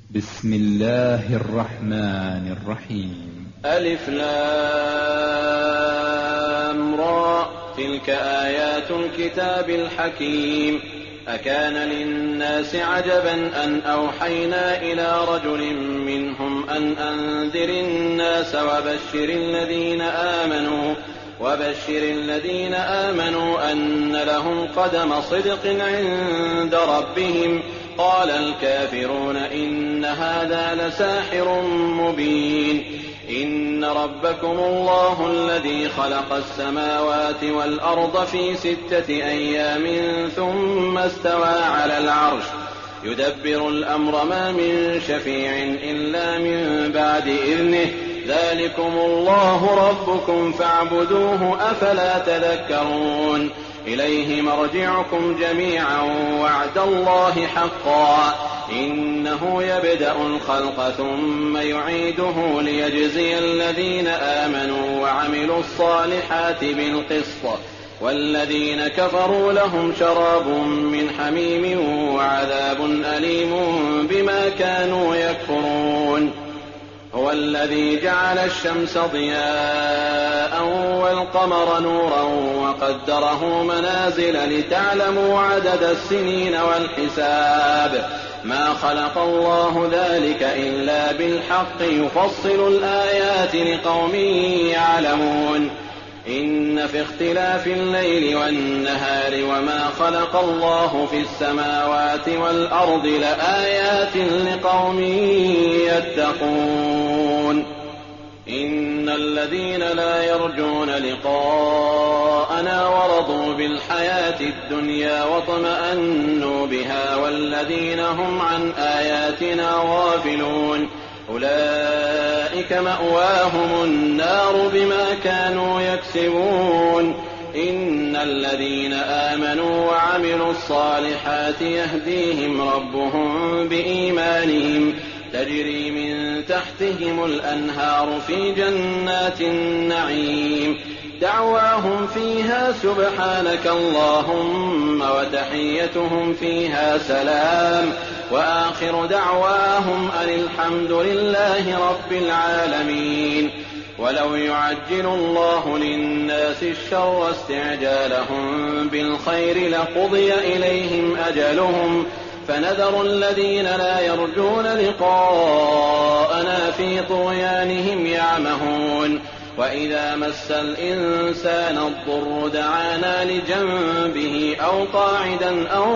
بسم الله الرحمن الرحيم. ألف لام را، تلك آيات الكتاب الحكيم. أكان للناس عجبا أن أوحينا إلى رجل منهم أن أنذر الناس وبشر الذين آمنوا أن لهم قدم صدق عند ربهم. قال الكافرون إن هذا لساحر مبين. إن ربكم الله الذي خلق السماوات والأرض في 6 أيام ثم استوى على العرش يدبر الأمر ما من شفيع إلا من بعد إذنه. ذلكم الله ربكم فاعبدوه أفلا تذكرون. إليه مرجعكم جميعا وعد الله حقا. إنه يبدأ الخلق ثم يعيده ليجزي الذين آمنوا وعملوا الصالحات بالقسط، والذين كفروا لهم شراب من حميم وعذاب أليم بما كانوا يكفرون. هو الذي جعل الشمس ضياء والقمر نورا وقدره منازل لتعلموا عدد السنين والحساب. ما خلق الله ذلك إلا بالحق يفصل الآيات لقوم يعلمون. إن في اختلاف الليل والنهار وما خلق الله في السماوات والأرض لآيات لقوم يتقون. إن الذين لا يرجون لقاءنا ورضوا بالحياة الدنيا واطمأنوا بها والذين هم عن آياتنا غافلون أولئك مأواهم النار بما كانوا يكسبون. إن الذين آمنوا وعملوا الصالحات يهديهم ربهم بإيمانهم تجري من تحتهم الأنهار في جنات النعيم. دعواهم فيها سبحانك اللهم وتحيتهم فيها سلام، وآخر دعواهم أن الحمد لله رب العالمين. ولو يعجل الله للناس الشر استعجالهم بالخير لقضي إليهم أجلهم، فنذر الذين لا يرجون لقاءنا في طغيانهم يعمهون. وإذا مس الإنسان الضر دعانا لجنبه أو قاعدا أو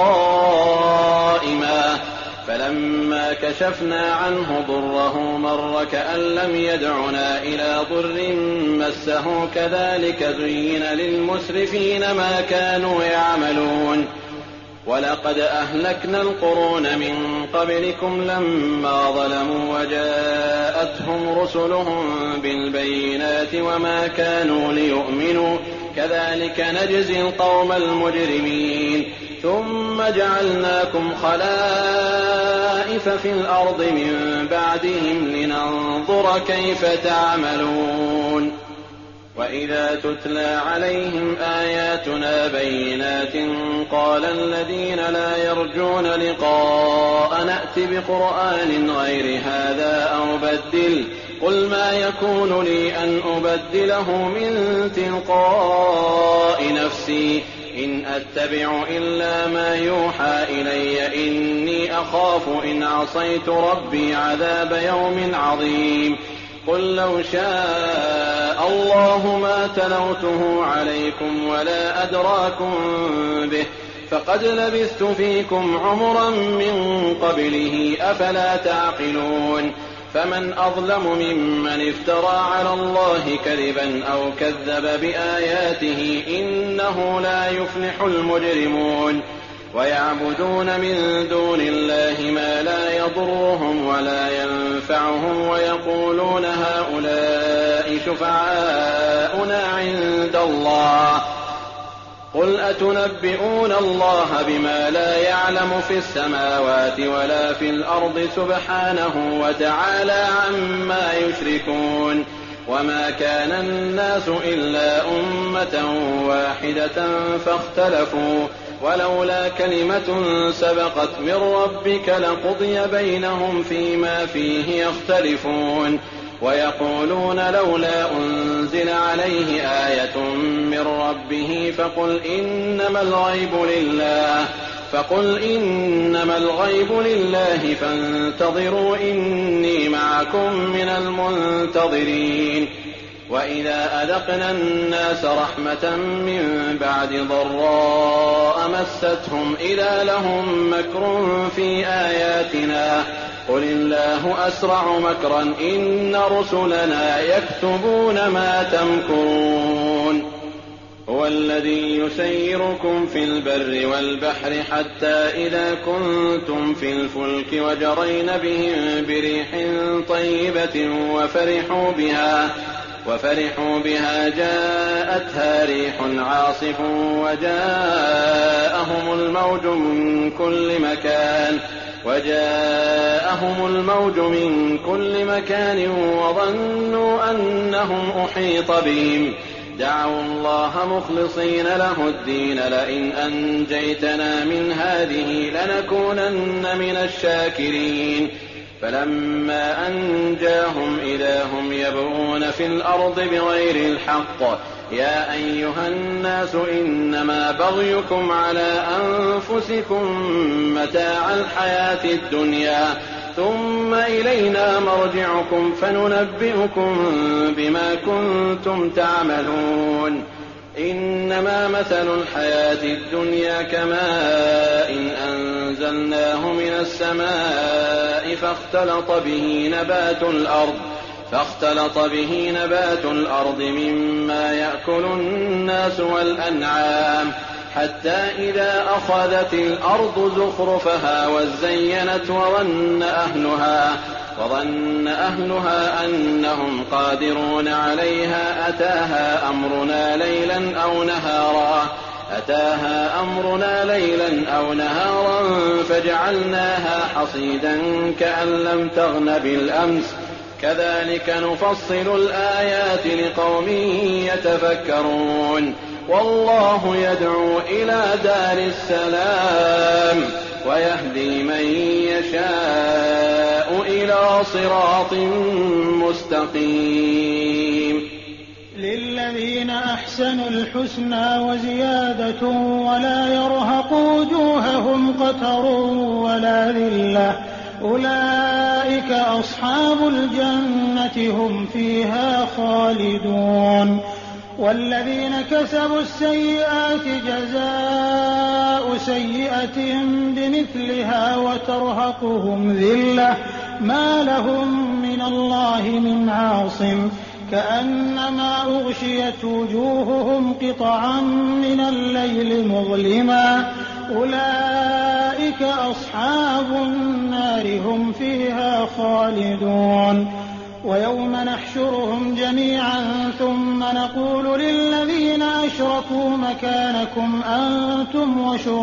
قائما، فلما كشفنا عنه ضره مر كأن لم يدعنا إلى ضر مسه. كذلك زين للمسرفين ما كانوا يعملون. ولقد أهلكنا القرون من قبلكم لما ظلموا وجاءتهم رسلهم بالبينات وما كانوا ليؤمنوا. كذلك نجزي القوم المجرمين. ثم جعلناكم خلائف في الأرض من بعدهم لننظر كيف تعملون. وإذا تتلى عليهم آياتنا بينات قال الذين لا يرجون لقاء نأت بقرآن غير هذا أو بدل. قل ما يكون لي أن أبدله من تلقاء نفسي إن أتبع إلا ما يوحى إلي إني أخاف إن عصيت ربي عذاب يوم عظيم. قل لو شاء الله ما تلوته عليكم ولا أدراكم به فقد لبثت فيكم عمرا من قبله أفلا تعقلون. فمن أظلم ممن افترى على الله كذبا أو كذب بآياته إنه لا يفلح المجرمون. ويعبدون من دون الله ما لا يضرهم ولا ينفعهم ويقولون هؤلاء شفعاؤنا عند الله. قل أتنبئون الله بما لا يعلم في السماوات ولا في الأرض سبحانه وتعالى عما يشركون. وما كان الناس إلا أمة واحدة فاختلفوا ولولا كلمة سبقت من ربك لقضي بينهم فيما فيه يختلفون ويقولون لولا أنزل عليه آية من ربه فقل إنما الغيب لله فانتظروا إني معكم من المنتظرين وإذا أذقنا الناس رحمة من بعد ضراء مستهم إذا لهم مكر في آياتنا قل الله أسرع مكرا إن رسلنا يكتبون ما تمكرون هو الذي يسيركم في البر والبحر حتى إذا كنتم في الفلك وجرين بهم بريح طيبة وفرحوا بها جاءتها ريح عاصف وجاءهم الموج من كل مكان وظنوا أنهم أحيط بهم دعوا الله مخلصين له الدين لئن أنجيتنا من هذه لنكونن من الشاكرين فلما أنجاهم إذا هم يبغون في الأرض بغير الحق يا أيها الناس إنما بغيكم على أنفسكم متاع الحياة الدنيا ثم إلينا مرجعكم فننبئكم بما كنتم تعملون إنما مثل الحياة الدنيا كماء أنزلناه من السماء فاختلط به نبات الأرض مما يأكل الناس والأنعام حتى إذا أخذت الأرض زخرفها وزينت وظن أهلها أنهم قادرون عليها أتاها أمرنا ليلا أو نهارا فجعلناها حصيدا كأن لم تغن بالأمس كذلك نفصل الآيات لقوم يتفكرون والله يدعو إلى دار السلام ويهدي من يشاء إلى صراط مستقيم للذين أحسنوا الحسنى وزيادة ولا يرهق وجوههم قتر ولا ذلة أولئك أصحاب الجنة هم فيها خالدون والذين كسبوا السيئات جزاء سيئة بمثلها وترهقهم ذلة ما لهم من الله من عاصم كأنما أغشيت وجوههم قطعا من الليل مظلما أولئك أصحاب النار هم فيها خالدون ويوم نحشرهم جميعا ثم نقول للذين أشركوا مكانكم أنتم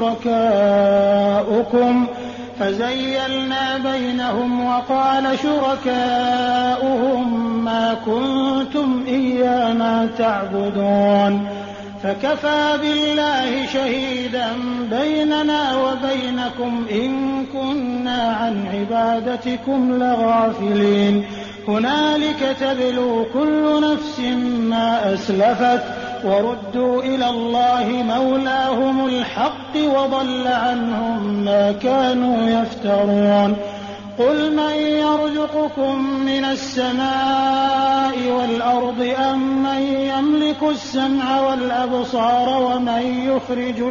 وشركاؤكم فزيلنا بينهم وقال شركاؤهم ما كنتم إيانا تعبدون فكفى بالله شهيدا بيننا وبينكم إن كنا عن عبادتكم لغافلين هنالك تبلو كل نفس ما أسلفت وردوا إلى الله مولاهم الحق وضل عنهم ما كانوا يفترون قل من يرزقكم من السماء والأرض أم من يملك السمع والأبصار ومن يخرج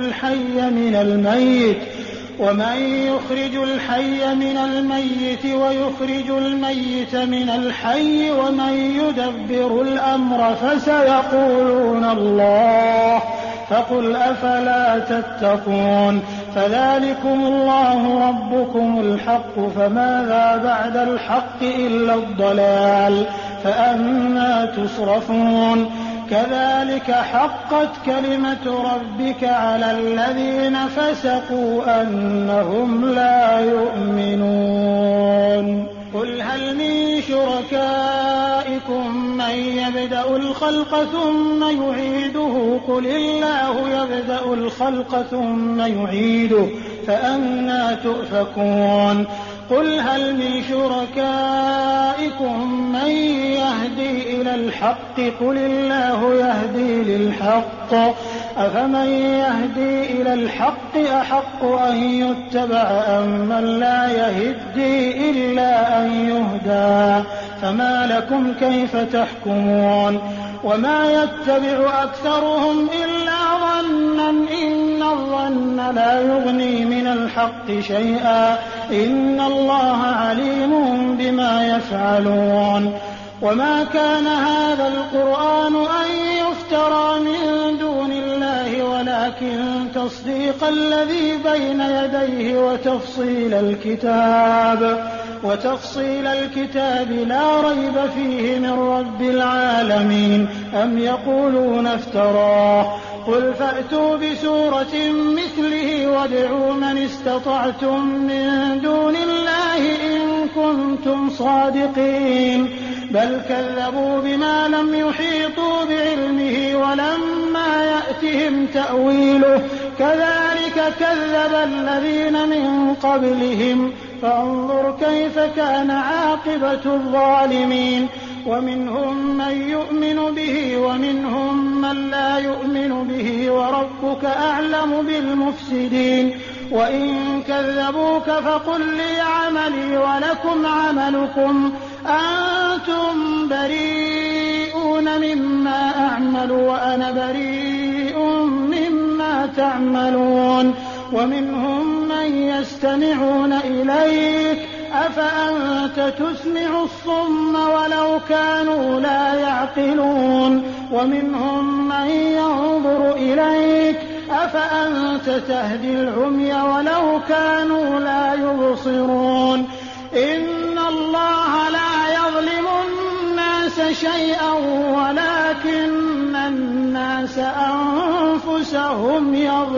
الحي من الميت ويخرج الميت من الحي ومن يدبر الأمر فسيقولون الله فقل أفلا تتقون فذلكم الله ربكم الحق فماذا بعد الحق إلا الضلال فأنى تصرفون كذلك حقت كلمة ربك على الذين فسقوا أنهم لا يؤمنون قل هل من شركائكم من من يبدأ الخلق ثم يعيده قل الله يبدأ الخلق ثم يعيده فأنى تؤفكون قل هل من شركائكم من يهدي إلى الحق قل الله يهدي للحق أفمن يهدي إلى الحق أحق أن يتبع أم من لا يهدي إلا أن يهدى فما لكم كيف تحكمون وما يتبع أكثرهم إلا ظنا إن الظن لا يغني من الحق شيئا إن الله عليم بما يفعلون وما كان هذا القرآن أن يفترى من دون الله ولكن تصديق الذي بين يديه وتفصيل الكتاب لا ريب فيه من رب العالمين أم يقولون افتراه قل فأتوا بسورة مثله وادعوا من استطعتم من دون الله إن كنتم صادقين بل كذبوا بما لم يحيطوا بعلمه ولما يأتهم تأويله كذلك كذب الذين من قبلهم فانظر كيف كان عاقبة الظالمين ومنهم من يؤمن به ومنهم من لا يؤمن به وربك أعلم بالمفسدين وإن كذبوك فقل لي عملي ولكم عملكم أنتم بريئون مما أعمل وأنا بريء مما تعملون ومنهم من يستمعون إليك أفأنت تسمع الصم ولو كانوا لا يعقلون ومنهم من ينظر إليك أفأنت تهدي العمي ولو كانوا لا يبصرون إن الله لا يظلم الناس شيئا ولكن الناس أنفسهم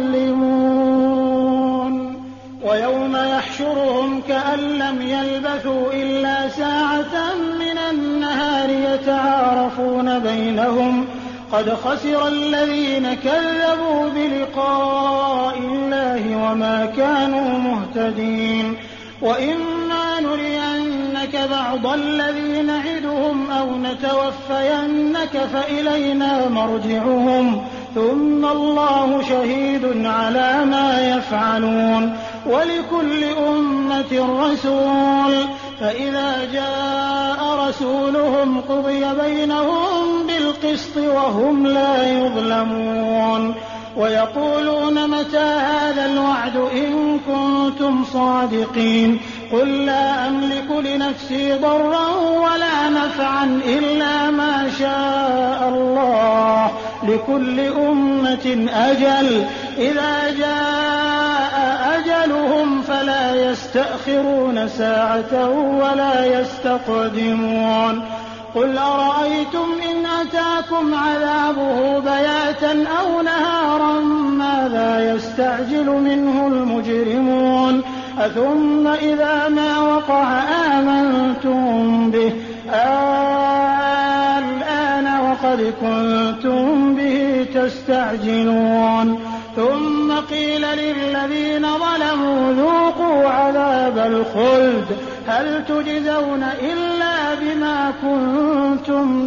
يظلمون ويوم يحشرهم كأن لم يلبثوا إلا ساعة من النهار يتعارفون بينهم قد خسر الذين كذبوا بلقاء الله وما كانوا مهتدين وإما نرينك بعض الذي نعدهم أو نتوفينك فإلينا مرجعهم ثم الله شهيد على ما يفعلون ولكل أمة رسول فإذا جاء رسولهم قضي بينهم بالقسط وهم لا يظلمون ويقولون متى هذا الوعد إن كنتم صادقين قل لا أملك لنفسي ضرا ولا نفعا إلا ما شاء الله لكل أمة أجل إذا جاء أجلهم فلا يستأخرون ساعة ولا يستقدمون قل أرأيتم إن أتاكم عذابه بياتا أو نهارا ماذا يستعجل منه المجرمون أثم إذا ما وقع آمنتم به الآن وقد كنتم به تستعجلون ثم قيل للذين ظلموا ذوقوا عذاب الخلد هل تجزون إلا بما كنتم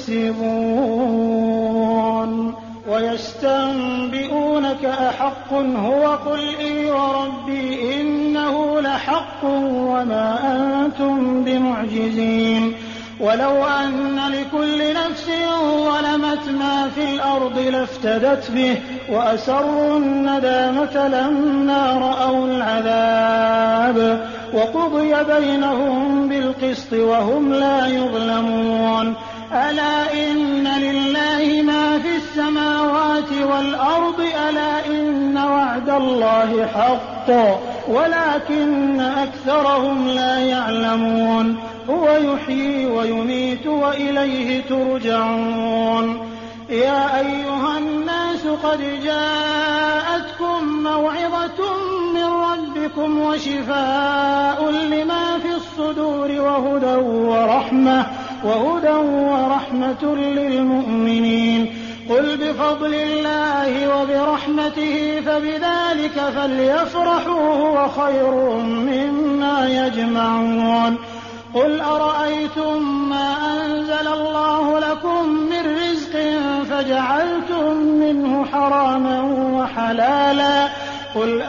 تكسبون ويستنبئونك أحق هو قل إي وربي إنه لحق وما أنتم بمعجزين ولو أن لكل نفس ظلمت ما في الأرض لافتدت به وأسروا الندامة لما رأوا العذاب وقضي بينهم بالقسط وهم لا يظلمون ألا إن لله ما في السماوات والأرض ألا إن وعد الله حق ولكن أكثرهم لا يعلمون هو يحيي ويميت وإليه ترجعون يا أيها الناس قد جاءتكم موعظة من ربكم وشفاء لما في الصدور وهدى ورحمة وهدى ورحمة للمؤمنين. قل بفضل الله وبرحمته فبذلك فليفرحوا هو خير مما يجمعون. قل أرأيتم ما أنزل الله لكم من رزق فجعلتم منه حراما وحلالا قل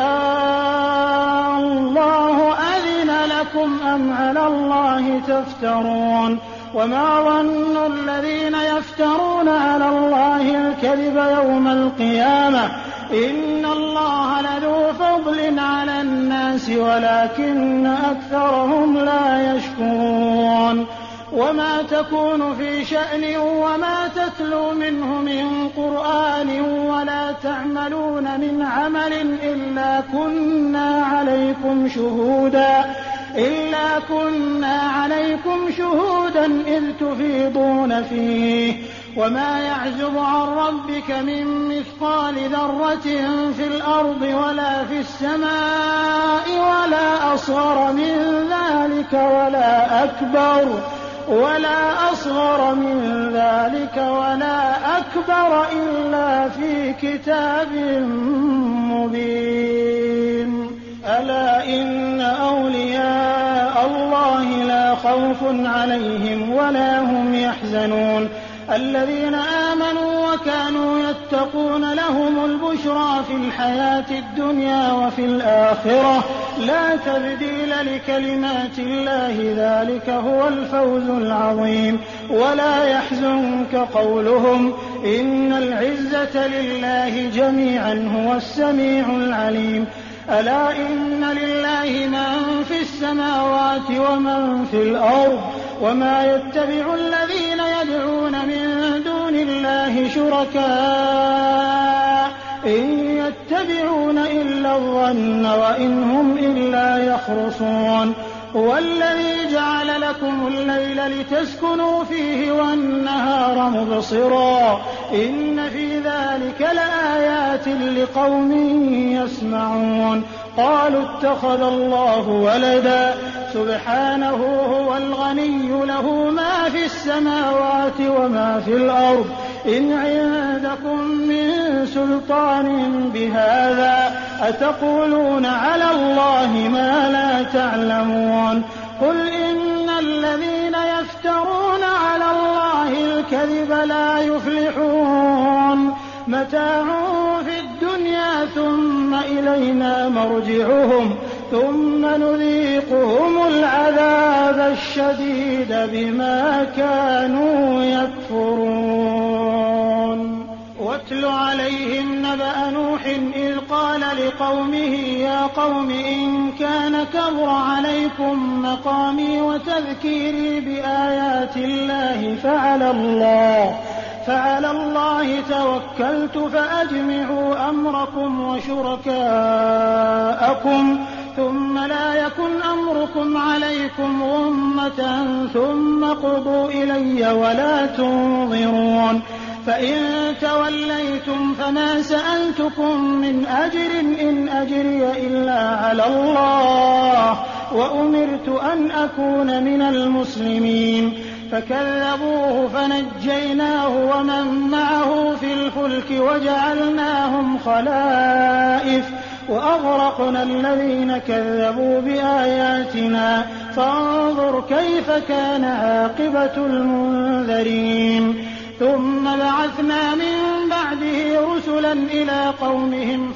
الله أذن لكم أم على الله تفترون. وما ظن الذين يفترون على الله الكذب يوم القيامة إن الله لذو فضل على الناس ولكن أكثرهم لا يشكرون. وما تكون في شأن وما تتلو منه من قرآن ولا تعملون من عمل إلا كنا عليكم شهودا إذ تفيضون فيه. وما يعزب عن ربك من مثقال ذرة في الأرض ولا في السماء ولا أصغر من ذلك ولا أكبر إلا في كتاب مبين. ألا إن أولياء الله لا خوف عليهم ولا هم يحزنون الذين آمنوا وكانوا يتقون لهم البشرى في الحياة الدنيا وفي الآخرة لا تبديل لكلمات الله ذلك هو الفوز العظيم. ولا يحزنك قولهم إن العزة لله جميعا هو السميع العليم. ألا إن لله من في السماوات ومن في الأرض وما يتبع الذين يدعون من دون الله شركاء إن يتبعون إلا الظن وإن هم إلا يخرصون. هو الذي جعل لكم الليل لتسكنوا فيه والنهار مبصرا إن في ذلك لآيات لقوم يسمعون. قالوا اتخذ الله ولدا سبحانه هو الغني له ما في السماوات وما في الأرض إن عندكم من سلطان بهذا أتقولون على الله ما لا تعلمون. قل إن الذين يفترون على الله الكذب لا يفلحون متاع في الدنيا ثم إلينا مرجعهم ثم نذيقهم العذاب الشديد بما كانوا يكفرون. واتل عليهم نبأ نوح إذ قال لقومه يا قوم إن كان كبر عليكم مقامي وتذكيري بآيات الله فعلى الله توكلت فأجمعوا أمركم وشركاءكم ثم لا يكن أمركم عليكم غمة ثم قضوا إلي ولا تنظرون. فإن توليتم فما سألتكم من أجر إن أجري إلا على الله وأمرت أن أكون من المسلمين. فكذبوه فنجيناه ومن معه في الفلك وجعلناهم خلائف وأغرقنا الذين كذبوا بآياتنا فانظر كيف كان عاقبة المنذرين. ثم بعثنا من بعده رسلا إلى قومهم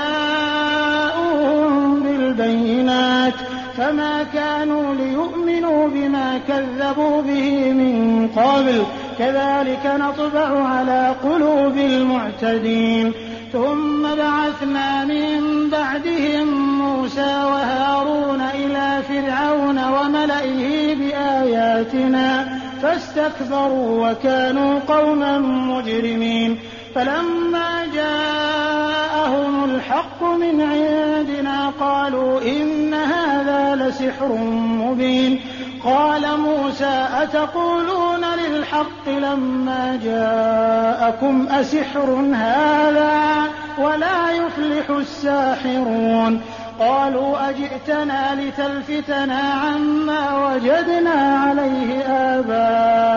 فجاءوهم بالبينات فما كانوا ليؤمنوا بما كذبوا به من قبل كذلك نطبع على قلوب المعتدين. ثم بعثنا من بعدهم موسى وهارون إلى فرعون وملئه بآياتنا فاستكبروا وكانوا قوما مجرمين. فلما جاءهم الحق من عندنا قالوا إن هذا لسحر مبين. قال موسى أتقولون للحق لما جاءكم أسحر هذا ولا يفلح الساحرون. قالوا أجئتنا لتلفتنا عما وجدنا عليه آباءنا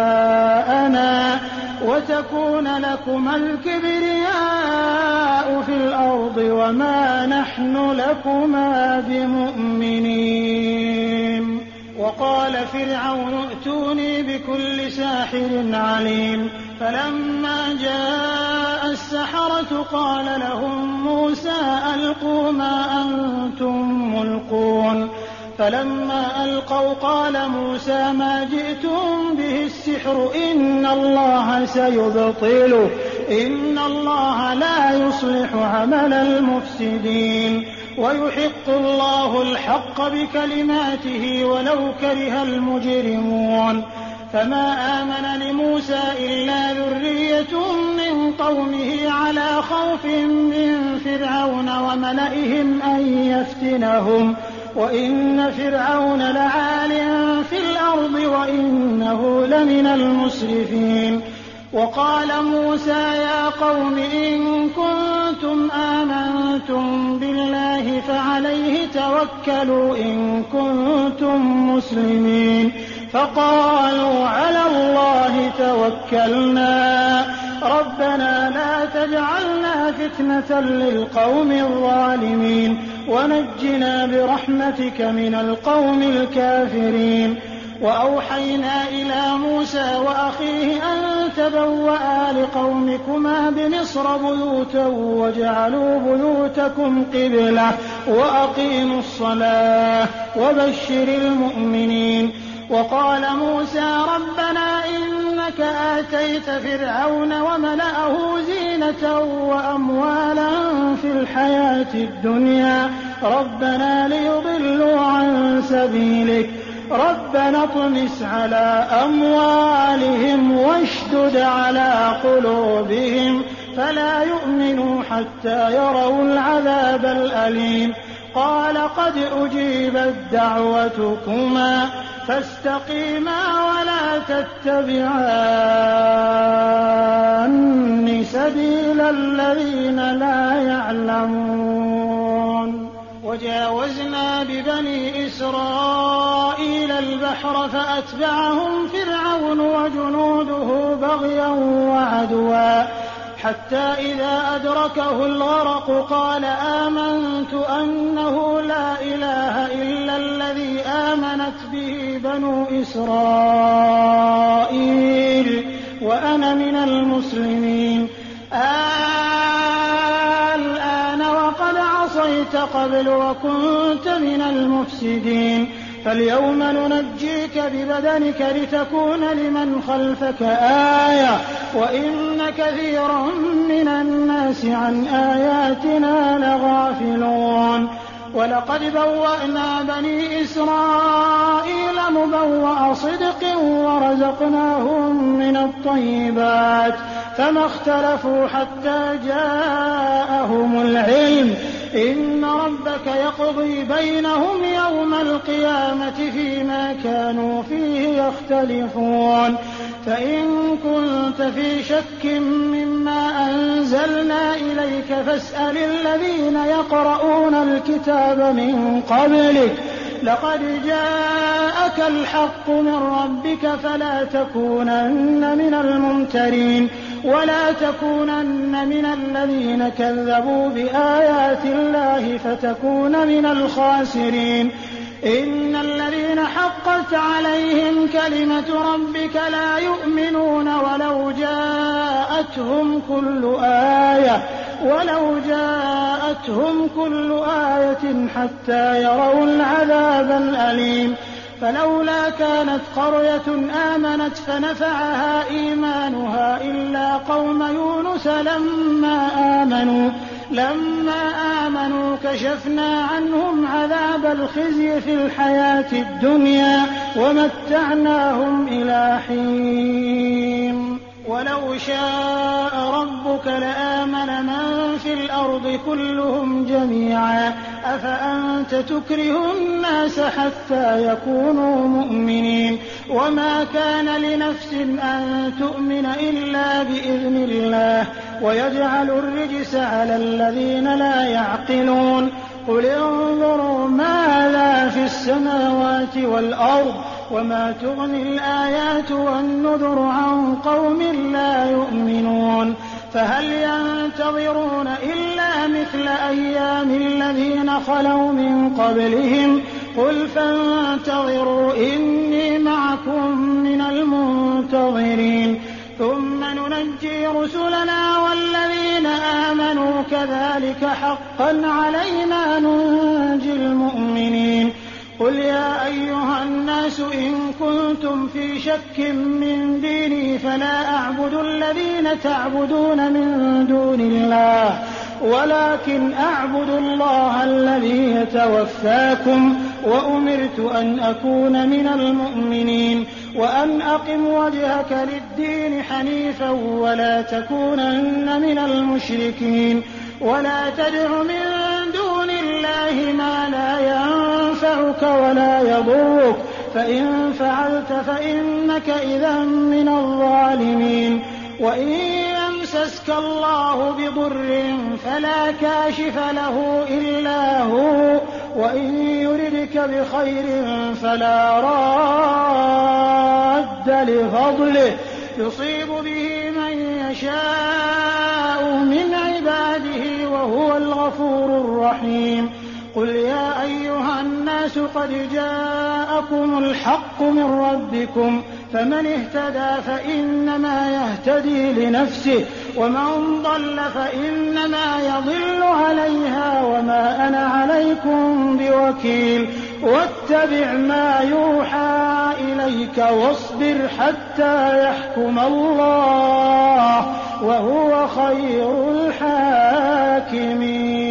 وتكون لكما الكبرياء في الأرض وما نحن لكما بمؤمنين. وقال فرعون ائتوني بكل ساحر عليم. فلما جاء السحرة قال لهم موسى ألقوا ما أنتم ملقون. فلما ألقوا قال موسى ما جئتم به السحر إن الله سيبطله إن الله لا يصلح عمل المفسدين ويحق الله الحق بكلماته ولو كره المجرمون. فما آمن لموسى إلا ذرية من قومه على خوف من فرعون وملئهم أن يفتنهم وإن فرعون لعال في الأرض وإنه لمن المسرفين. وقال موسى يا قوم إن كنتم آمنتم بالله فعليه توكلوا إن كنتم مسلمين. فقالوا على الله توكلنا ربنا لا تجعلنا فتنة للقوم الظالمين ونجنا برحمتك من القوم الكافرين. وأوحينا إلى موسى وأخيه أن تبوأ لقومكما بمصر بيوتا وجعلوا بيوتكم قبلة وأقيموا الصلاة وبشر المؤمنين. وقال موسى ربنا إنك آتيت فرعون وملأه زينة وأموالا في الحياة الدنيا ربنا ليضلوا عن سبيلك ربنا اطمس على أموالهم واشدد على قلوبهم فلا يؤمنوا حتى يروا العذاب الأليم. قال قد أجيبت دعوتكما فاستقيما ولا تتبعان سبيل الذين لا يعلمون. وجاوزنا ببني إسرائيل البحر فأتبعهم فرعون وجنوده بغيا وعدوا حتى إذا أدركه الغرق قال آمنت أنه لا إله إلا الذي آمنت به بنو إسرائيل وأنا من المسلمين. الآن وقد عصيت قبل وكنت من المفسدين فاليوم ننجيك ببدنك لتكون لمن خلفك آية وإن كثيرا من الناس عن آياتنا لغافلون. ولقد بوأنا بني إسرائيل مبوأ صدق ورزقناهم من الطيبات فما اختلفوا حتى جاءهم العلم إن ربك يقضي بينهم يوم القيامة فيما كانوا فيه يختلفون. فإن كنت في شك مما أنزلنا إليك فاسأل الذين يقرؤون الكتاب من قبلك لقد جاءك الحق من ربك فلا تكونن من الممترين ولا تكونن من الذين كذبوا بآيات الله فتكون من الخاسرين. إن الذين حقت عليهم كلمة ربك لا يؤمنون ولو جاءتهم كل آية حتى يروا العذاب الأليم. فلولا كانت قرية آمنت فنفعها إيمانها إلا قوم يونس لما آمنوا كشفنا عنهم عذاب الخزي في الحياة الدنيا ومتعناهم إلى حين. ولو شاء ربك لآمن من في الأرض كلهم جميعا أفأنت تكره الناس حتى يكونوا مؤمنين وما كان لنفس أن تؤمن إلا بإذن الله ويجعل الرجس على الذين لا يعقلون. قل انظروا ماذا في السماوات والأرض وما تغني الآيات والنذر عن قوم لا يؤمنون فهل ينتظرون إلا مثل أيام الذين خلوا من قبلهم قل فانتظروا إني معكم من المنتظرين ثم ننجي رسلنا والذين آمنوا كذلك حقا علينا ننجي المؤمنين قل يا أيها الناس إن كنتم في شك من ديني فلا أعبد الذين تعبدون من دون الله ولكن أعبد الله الذي يتوفاكم وأمرت أن أكون من المؤمنين وأن أقم وجهك للدين حنيفا ولا تكونن من المشركين ولا تدع من دون الله ما لا ينفعك ولا يضرك فإن فعلت فإنك إذا من الظالمين وإن يمسسك الله بضر فلا كاشف له إلا هو وإن يردك بخير فلا راد لفضله يصيب به من يشاء من عباده وهو الغفور الرحيم قل يا أيها الناس قد جاءكم الحق من ربكم فمن اهتدى فإنما يهتدي لنفسه ومن ضل فإنما يضل عليها وما أنا عليكم بوكيل واتبع ما يوحى إليك واصبر حتى يحكم الله وهو خير الحاكمين